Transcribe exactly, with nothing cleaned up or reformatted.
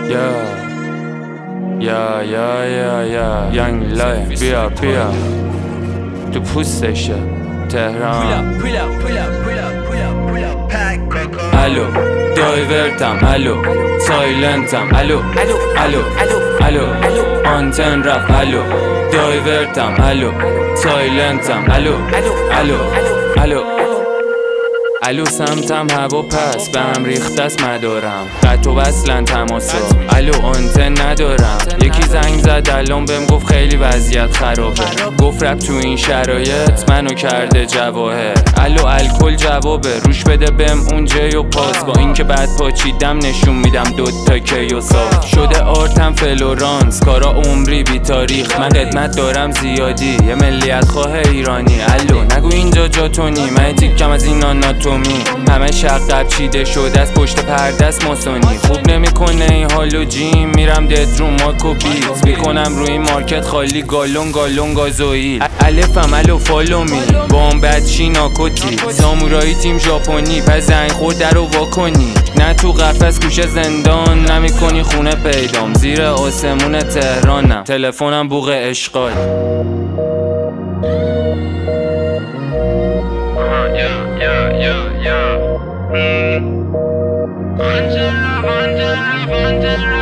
یا یا یا یا یانگ لای بیا بیا تو پوستشه تهران. الو دایورتم، الو سایلنتم، الو الو الو الو آنتن رفت، الو دایورتم، الو سایلنتم، الو الو الو الو سمتم هوا پس به هم ریخته است مدارم، قطع و وصلن تماسا، الو آنتن ندارم. یکی زنگ زد الان بهم گفت خیلی وضعیت خرابه، گفت رب تو این شرایط منو کرده جواهر. الو الکل جوابه، روش بده بهم اون جی و پاس، با اینکه بعد پاچیدم نشون میدم دوتا کی و صاف شده آرتم فلورانس، کارا عمری بی تاریخ. من خدمت دارم زیادی، یه ملیت خواه ایرانی. الو نگو اینجا جاتونی، من تیکم از این آناتومی، همه شقب چیده شده از پشت پرده است ماسونی. خوب نمیکنه این حالو جیم، میرم دد رو ماک و بیت، میکنم روی این مارکت خالی گالون گالون گازوئیل. الفم الو فالو می بام بدچی ناکوتی، سامورایی تیم ژاپنی، پس زنگ خورد در رو واکنی. نه تو قفس کوشه زندان، نمیکنی خونه پیدام، زیر آسمون تهرانم، تلفنم بوق اشغال. Angela, Angela, Angela.